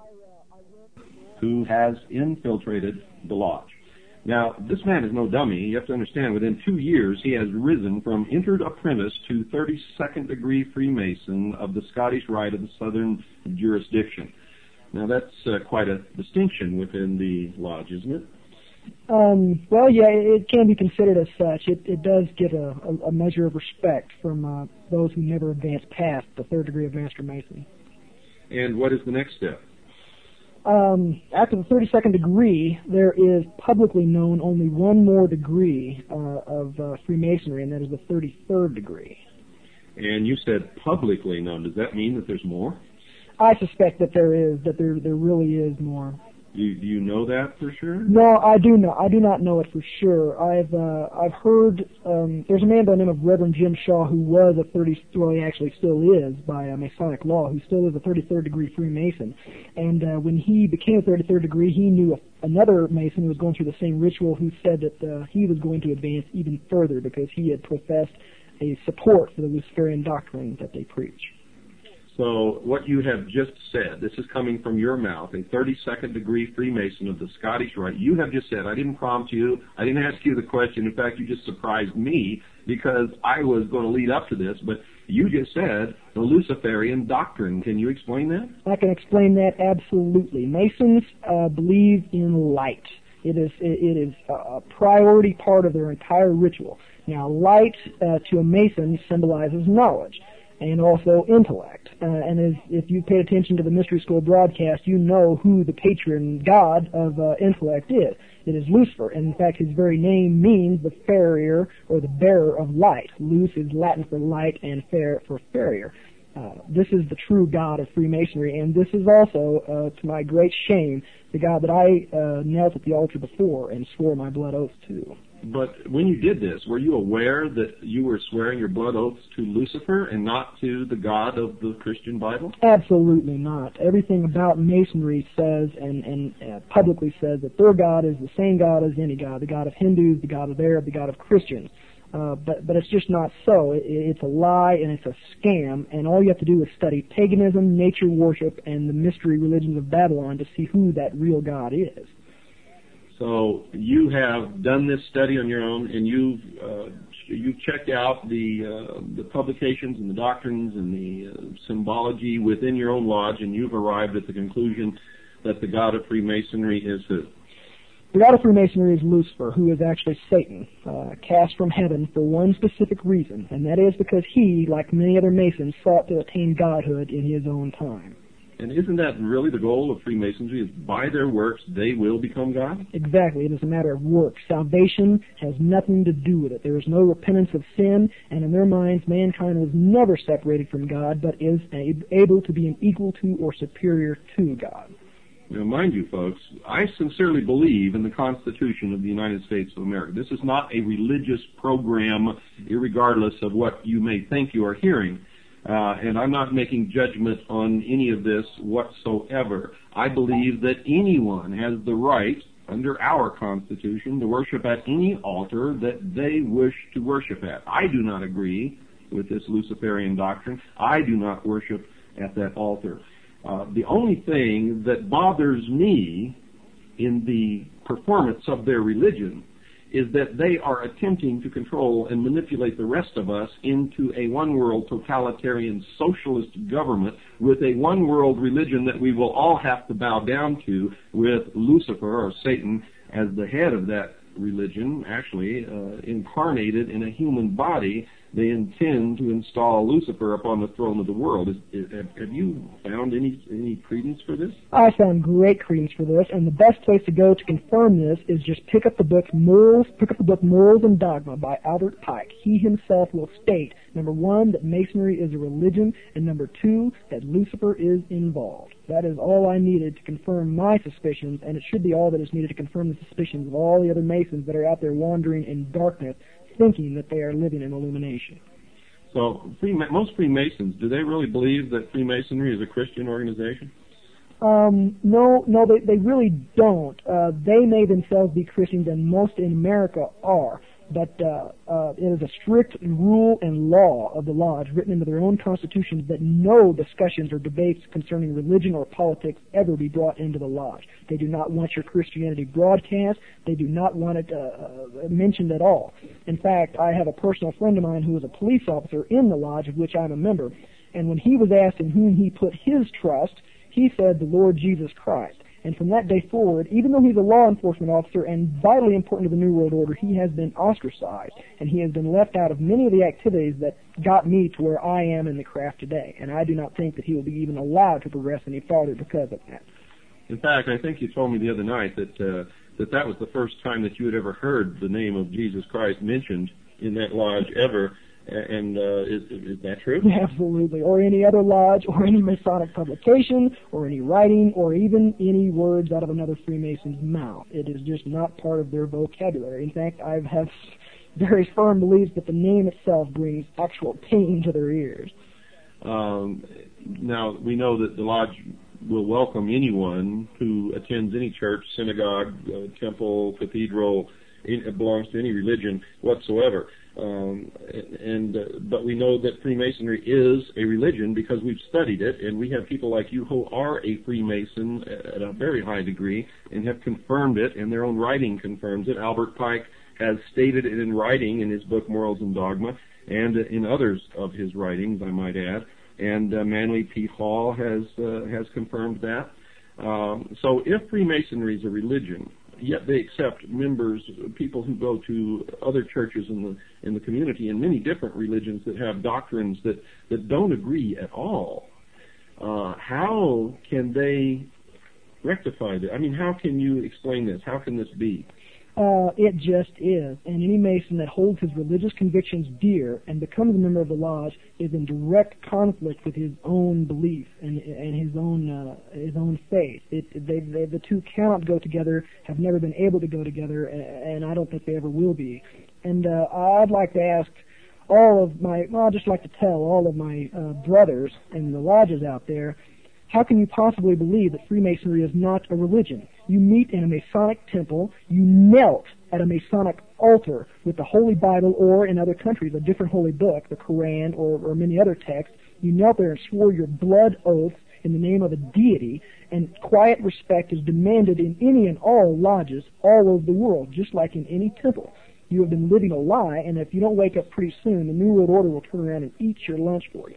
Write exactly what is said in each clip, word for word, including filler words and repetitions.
who has infiltrated the lodge. Now, this man is no dummy. You have to understand, within two years, he has risen from entered apprentice to thirty-second degree Freemason of the Scottish Rite of the Southern jurisdiction. Now, that's uh, quite a distinction within the lodge, isn't it? Um, well, yeah, it can be considered as such. It, it does get a, a, a measure of respect from uh, those who never advance past the third degree of Master Mason. And what is the next step? Um, after the thirty-second degree, there is publicly known only one more degree uh, of uh, Freemasonry, and that is the thirty-third degree. And you said publicly known. Does that mean that there's more? I suspect that there is, that there there really is more. Do you, do you know that for sure? No, I do not. I do not know it for sure. I've uh, I've heard um, there's a man by the name of Reverend Jim Shaw who was a thirty. Well, he actually still is by uh, Masonic law. Who still is a thirty-third degree Freemason. And uh, when he became a thirty-third degree, he knew a, another Mason who was going through the same ritual who said that uh, he was going to advance even further because he had professed a support for the Luciferian doctrine that they preach. So what you have just said, this is coming from your mouth, a thirty-second degree Freemason of the Scottish Rite. You have just said, I didn't prompt you, I didn't ask you the question. In fact, you just surprised me because I was going to lead up to this, but you just said the Luciferian doctrine. Can you explain that? I can explain that absolutely. Masons uh, believe in light. It is it is a priority part of their entire ritual. Now, light uh, to a Mason symbolizes knowledge and also intellect. Uh, and as, if you paid attention to the Mystery School broadcast, you know who the patron god of uh, intellect is. It is Lucifer, and in fact his very name means the farrier or the bearer of light. Luce is Latin for light and fair for farrier. Uh, this is the true god of Freemasonry, and this is also, uh, to my great shame, the god that I uh, knelt at the altar before and swore my blood oath to. But when you did this, were you aware that you were swearing your blood oaths to Lucifer and not to the God of the Christian Bible? Absolutely not. Everything about Masonry says and, and uh, publicly says that their God is the same God as any God, the God of Hindus, the God of Arab, the God of Christians. Uh, but, but it's just not so. It, it's a lie and it's a scam, and all you have to do is study paganism, nature worship, and the mystery religions of Babylon to see who that real God is. So you have done this study on your own, and you've uh, you've checked out the uh, the publications and the doctrines and the uh, symbology within your own lodge, and you've arrived at the conclusion that the God of Freemasonry is who? The God of Freemasonry is Lucifer, who is actually Satan, uh, cast from heaven for one specific reason, and that is because he, like many other Masons, sought to attain godhood in his own time. And isn't that really the goal of Freemasonry, is by their works they will become God? Exactly. It is a matter of works. Salvation has nothing to do with it. There is no repentance of sin, and in their minds, mankind was never separated from God, but is able to be an equal to or superior to God. Now, mind you, folks, I sincerely believe in the Constitution of the United States of America. This is not a religious program, irregardless of what you may think you are hearing. Uh, and I'm not making judgment on any of this whatsoever. I believe that anyone has the right, under our Constitution, to worship at any altar that they wish to worship at. I do not agree with this Luciferian doctrine. I do not worship at that altar. Uh, the only thing that bothers me in the performance of their religion is that they are attempting to control and manipulate the rest of us into a one-world totalitarian socialist government with a one-world religion that we will all have to bow down to, with Lucifer, or Satan, as the head of that religion, actually uh, incarnated in a human body. They intend to install Lucifer upon the throne of the world. Is, is, have you found any any credence for this? I found great credence for this, and the best place to go to confirm this is just pick up the book Morals, pick up the book Morals and Dogma by Albert Pike. He himself will state, number one, that Masonry is a religion, and number two, that Lucifer is involved. That is all I needed to confirm my suspicions, and it should be all that is needed to confirm the suspicions of all the other Masons that are out there wandering in darkness, thinking that they are living in illumination. So most Freemasons, do they really believe that Freemasonry is a Christian organization? Um, no, no, they, they really don't. Uh, they may themselves be Christians, and most in America are. but uh, uh, it is a strict rule and law of the Lodge written into their own constitutions that no discussions or debates concerning religion or politics ever be brought into the Lodge. They do not want your Christianity broadcast. They do not want it uh, mentioned at all. In fact, I have a personal friend of mine who is a police officer in the Lodge of which I'm a member, and when he was asked in whom he put his trust, he said the Lord Jesus Christ. And from that day forward, even though he's a law enforcement officer and vitally important to the New World Order, he has been ostracized, and he has been left out of many of the activities that got me to where I am in the craft today. And I do not think that he will be even allowed to progress any farther because of that. In fact, I think you told me the other night that uh, that that was the first time that you had ever heard the name of Jesus Christ mentioned in that lodge ever. And uh, is, is that true? Absolutely. Or any other lodge, or any Masonic publication, or any writing, or even any words out of another Freemason's mouth. It is just not part of their vocabulary. In fact, I have very firm beliefs that the name itself brings actual pain to their ears. Um, now, we know that the lodge will welcome anyone who attends any church, synagogue, uh, temple, cathedral, it belongs to any religion whatsoever. Um, and uh, but we know that Freemasonry is a religion because we've studied it, and we have people like you who are a Freemason at a very high degree and have confirmed it, and their own writing confirms it. Albert Pike has stated it in writing in his book Morals and Dogma, and in others of his writings, I might add. And uh, Manly P. Hall has uh, has confirmed that. Um, so if Freemasonry is a religion, yet they accept members, people who go to other churches in the in the community, and many different religions that have doctrines that, that don't agree at all. Uh, how can they rectify that? I mean, how can you explain this? How can this be? Uh, it just is. And any Mason that holds his religious convictions dear and becomes a member of the Lodge is in direct conflict with his own belief and, and his own uh, his own faith. It, they, they, the two cannot go together, have never been able to go together, and I don't think they ever will be. And uh, I'd like to ask all of my, well, I'd just like to tell all of my uh, brothers in the lodges out there, how can you possibly believe that Freemasonry is not a religion? You meet in a Masonic temple, you knelt at a Masonic altar with the Holy Bible, or in other countries, a different holy book, the Quran, or, or many other texts. You knelt there and swore your blood oaths in the name of a deity, and quiet respect is demanded in any and all lodges all over the world, just like in any temple. You have been living a lie, and if you don't wake up pretty soon, the New World Order will turn around and eat your lunch for you.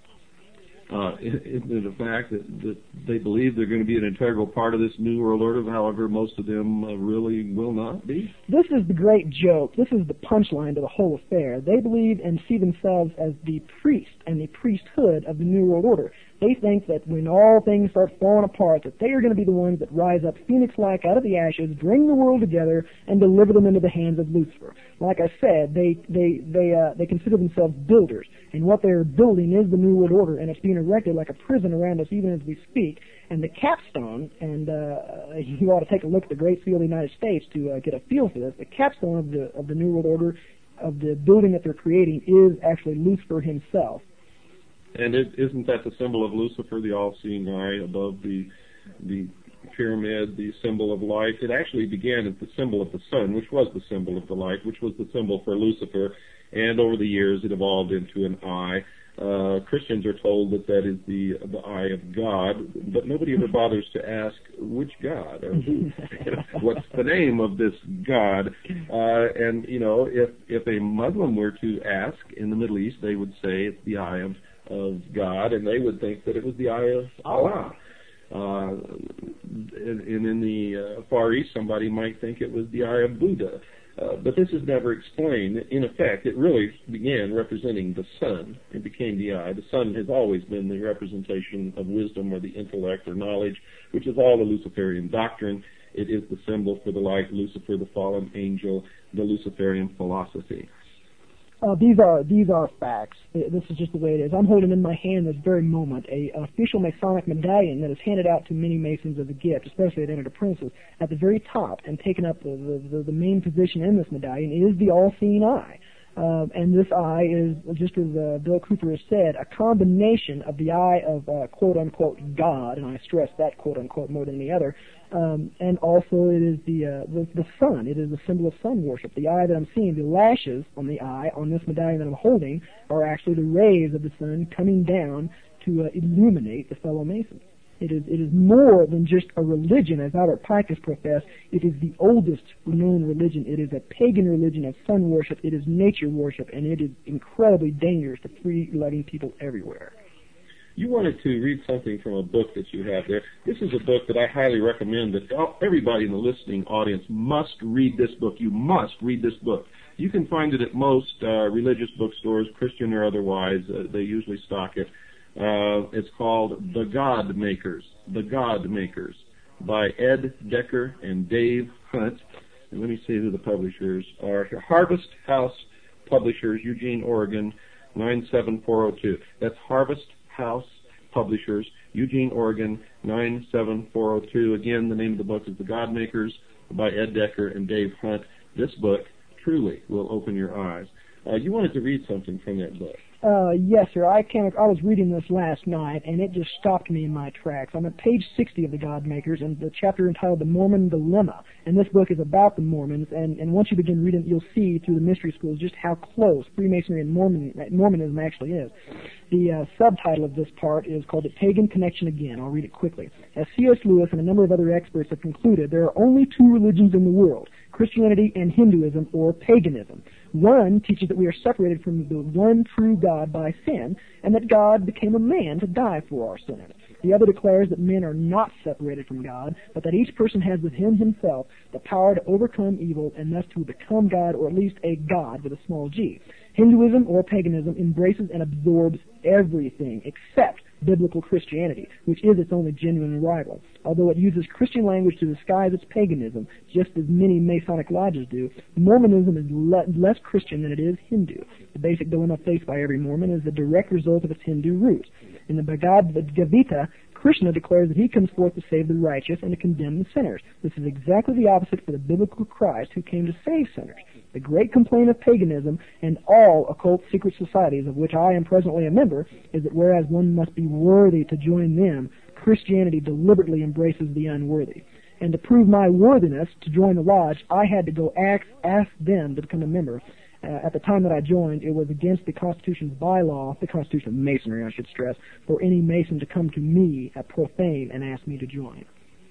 Uh, isn't it a fact that, that they believe they're going to be an integral part of this New World Order, however most of them uh, really will not be? This is the great joke. This is the punchline to the whole affair. They believe and see themselves as the priest and the priesthood of the New World Order. They think that when all things start falling apart, that they are going to be the ones that rise up phoenix-like out of the ashes, bring the world together, and deliver them into the hands of Lucifer. Like I said, they they they uh, they consider themselves builders, and what they're building is the New World Order, and it's being erected like a prison around us even as we speak. And the capstone, and uh, you ought to take a look at the Great Seal of the United States to uh, get a feel for this. The capstone of the of the New World Order, of the building that they're creating, is actually Lucifer himself. And it, isn't that the symbol of Lucifer, the all-seeing eye above the the pyramid, the symbol of light? It actually began as the symbol of the sun, which was the symbol of the light, which was the symbol for Lucifer, and over the years it evolved into an eye. Uh, Christians are told that that is the the eye of God, but nobody ever bothers to ask which God or who, what's the name of this God. Uh, and you know, if if a Muslim were to ask in the Middle East, they would say it's the eye of of God, and they would think that it was the eye of Allah. Uh, and, and in the uh, Far East, somebody might think it was the eye of Buddha. Uh, but this is never explained. In effect, it really began representing the sun. It became the eye. The sun has always been the representation of wisdom or the intellect or knowledge, which is all the Luciferian doctrine. It is the symbol for the light, Lucifer, the fallen angel, the Luciferian philosophy. Uh, these are these are facts. This is just the way it is. I'm holding in my hand this very moment a official Masonic medallion that is handed out to many Masons as a gift, especially at Enter the Princes. At the very top and taking up the, the, the main position in this medallion is the all-seeing eye. Uh, and this eye is, just as uh, Bill Cooper has said, a combination of the eye of uh, quote-unquote God, and I stress that quote-unquote more than any other, um, and also it is the, uh, the the sun. It is a symbol of sun worship. The eye that I'm seeing, the lashes on the eye, on this medallion that I'm holding, are actually the rays of the sun coming down to uh, illuminate the fellow Masons. It is, it is more than just a religion, as Albert Pike has professed. It is the oldest known religion. It is a pagan religion of sun worship. It is nature worship, and it is incredibly dangerous to free-loving people everywhere. You wanted to read something from a book that you have there. This is a book that I highly recommend that everybody in the listening audience must read this book. You must read this book. You can find it at most uh, religious bookstores, Christian or otherwise. Uh, they usually stock it. Uh, it's called The God Makers, The God Makers, by Ed Decker and Dave Hunt. And let me see who the publishers are here. Harvest House Publishers, Eugene, Oregon, nine seven four zero two. That's Harvest House Publishers, Eugene, Oregon, nine seven four zero two. Again, the name of the book is The God Makers by Ed Decker and Dave Hunt. This book truly will open your eyes. Uh, you wanted to read something from that book. Uh, yes, sir. I came. I was reading this last night, and it just stopped me in my tracks. I'm at page sixty of the God Makers, and the chapter entitled "The Mormon Dilemma." And this book is about the Mormons. And, and once you begin reading, you'll see through the mystery schools just how close Freemasonry and Mormon, Mormonism actually is. The uh, subtitle of this part is called "The Pagan Connection Again." I'll read it quickly. As C S Lewis and a number of other experts have concluded, there are only two religions in the world: Christianity and Hinduism, or paganism. One teaches that we are separated from the one true God by sin, and that God became a man to die for our sins. The other declares that men are not separated from God, but that each person has within himself the power to overcome evil and thus to become God, or at least a God with a small g. Hinduism, or paganism, embraces and absorbs everything except biblical Christianity, which is its only genuine rival. Although it uses Christian language to disguise its paganism, just as many Masonic lodges do, Mormonism is le- less Christian than it is Hindu. The basic dilemma faced by every Mormon is the direct result of its Hindu roots. In the Bhagavad Gita, Krishna declares that he comes forth to save the righteous and to condemn the sinners. This is exactly the opposite for the biblical Christ, who came to save sinners. The great complaint of paganism and all occult secret societies, of which I am presently a member, is that whereas one must be worthy to join them, Christianity deliberately embraces the unworthy. And to prove my worthiness to join the lodge, I had to go ask, ask them to become a member. Uh, at the time that I joined, it was against the Constitution's bylaw, the Constitution of Masonry, I should stress, for any Mason to come to me at profane and ask me to join.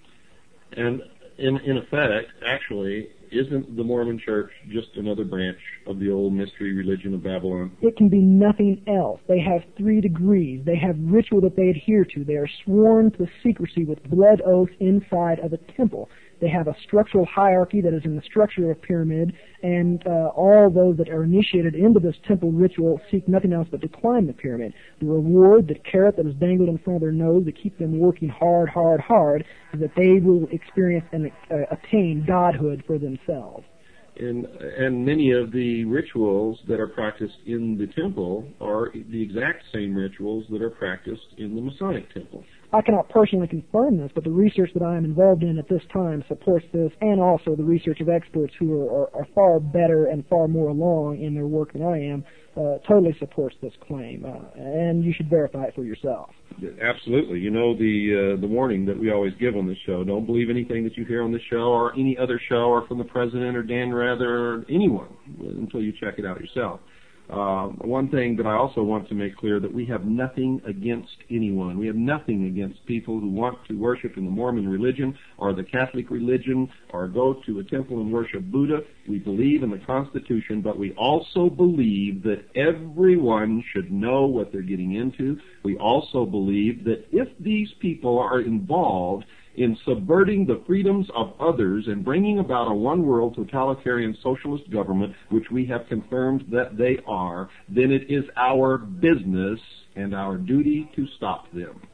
And in, in effect, actually, isn't the Mormon Church just another branch of the old mystery religion of Babylon? It can be nothing else. They have three degrees. They have ritual that they adhere to. They are sworn to secrecy with blood oaths inside of a temple. They have a structural hierarchy that is in the structure of a pyramid, and uh, all those that are initiated into this temple ritual seek nothing else but to climb the pyramid. The reward, the carrot that is dangled in front of their nose to keep them working hard, hard, hard, is that they will experience and uh, attain godhood for themselves. And, and many of the rituals that are practiced in the temple are the exact same rituals that are practiced in the Masonic temple. I cannot personally confirm this, but the research that I am involved in at this time supports this, and also the research of experts who are, are, are far better and far more along in their work than I am uh, totally supports this claim, uh, and you should verify it for yourself. Absolutely. You know the uh, the warning that we always give on this show. Don't believe anything that you hear on this show or any other show or from the president or Dan Rather or anyone until you check it out yourself. Uh, one thing that I also want to make clear, that we have nothing against anyone. We have nothing against people who want to worship in the Mormon religion or the Catholic religion or go to a temple and worship Buddha. We believe in the Constitution, but we also believe that everyone should know what they're getting into. We also believe that if these people are involved in subverting the freedoms of others and bringing about a one-world totalitarian socialist government, which we have confirmed that they are, then it is our business and our duty to stop them.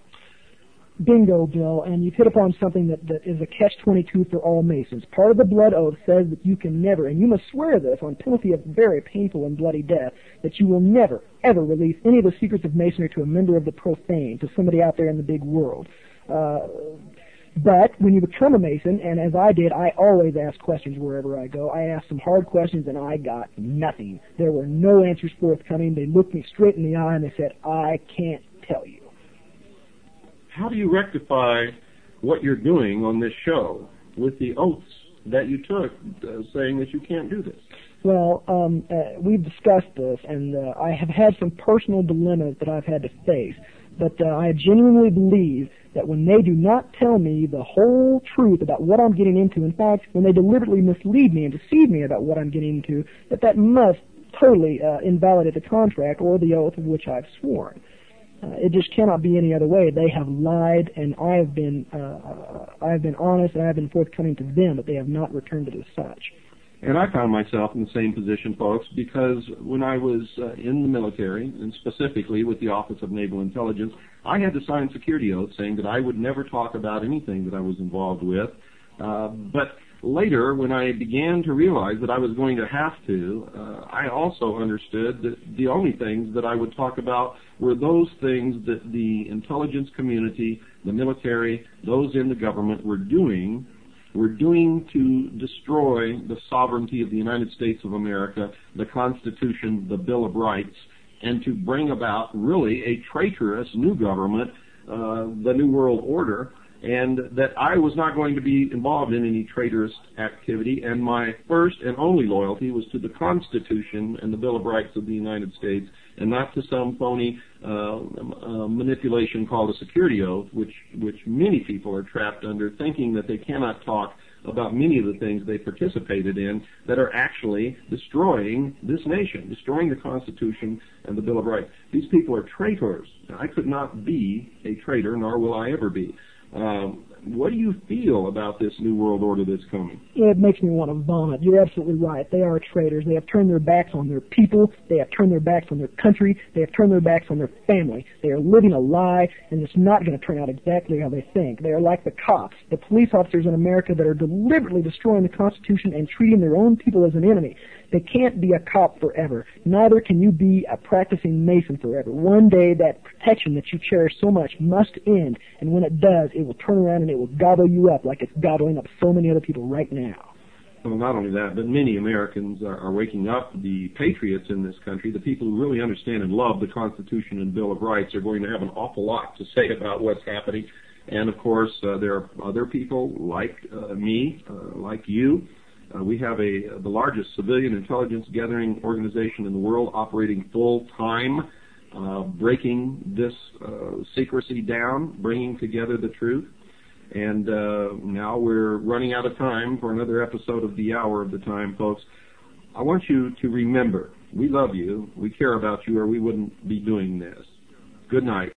Bingo, Bill, and you've hit upon something that, that is a catch twenty-two for all Masons. Part of the blood oath says that you can never, and you must swear this on penalty of very painful and bloody death, that you will never, ever release any of the secrets of Masonry to a member of the profane, to somebody out there in the big world. Uh, But when you become a Mason, and as I did, I always ask questions wherever I go. I asked some hard questions, and I got nothing. There were no answers forthcoming. They looked me straight in the eye, and they said, I can't tell you. How do you rectify what you're doing on this show with the oaths that you took uh, saying that you can't do this? Well, um, uh, we've discussed this, and uh, I have had some personal dilemmas that I've had to face. But uh, I genuinely believe that when they do not tell me the whole truth about what I'm getting into, in fact, when they deliberately mislead me and deceive me about what I'm getting into, that that must totally uh, invalidate the contract or the oath of which I've sworn. Uh, it just cannot be any other way. They have lied, and I have been uh, I have been honest, and I have been forthcoming to them, but they have not returned it as such. And I found myself in the same position, folks, because when I was uh, in the military, and specifically with the Office of Naval Intelligence, I had to sign security oaths saying that I would never talk about anything that I was involved with. Uh, but later, when I began to realize that I was going to have to, uh, I also understood that the only things that I would talk about were those things that the intelligence community, the military, those in the government were doing We're doing to destroy the sovereignty of the United States of America, the Constitution, the Bill of Rights, and to bring about really a traitorous new government, uh, the New World Order, and that I was not going to be involved in any traitorous activity, and my first and only loyalty was to the Constitution and the Bill of Rights of the United States, and not to some phony uh, uh, manipulation called a security oath, which, which many people are trapped under, thinking that they cannot talk about many of the things they participated in that are actually destroying this nation, destroying the Constitution and the Bill of Rights. These people are traitors. I could not be a traitor, nor will I ever be. Um, what do you feel about this New World Order that's coming? It makes me want to vomit. You're absolutely right. They are traitors. They have turned their backs on their people. They have turned their backs on their country. They have turned their backs on their family. They are living a lie, and it's not going to turn out exactly how they think. They are like the cops, the police officers in America that are deliberately destroying the Constitution and treating their own people as an enemy. They can't be a cop forever. Neither can you be a practicing Mason forever. One day that protection that you cherish so much must end, and when it does, it will turn around and it will gobble you up like it's gobbling up so many other people right now. Well, not only that, but many Americans are, are waking up. The patriots in this country, the people who really understand and love the Constitution and Bill of Rights, are going to have an awful lot to say about what's happening. And, of course, uh, there are other people like uh, me, uh, like you. Uh, we have a uh, the largest civilian intelligence gathering organization in the world, operating full time, uh, breaking this uh, secrecy down, bringing together the truth. And uh, now we're running out of time for another episode of The Hour of the Time, folks. I want you to remember, we love you, we care about you, or we wouldn't be doing this. Good night.